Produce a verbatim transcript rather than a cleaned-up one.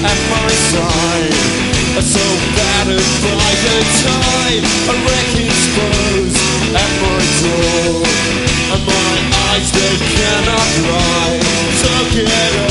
at my side, so battered by the tide, a wreck exposed at my door, and my eyes they cannot lie. So get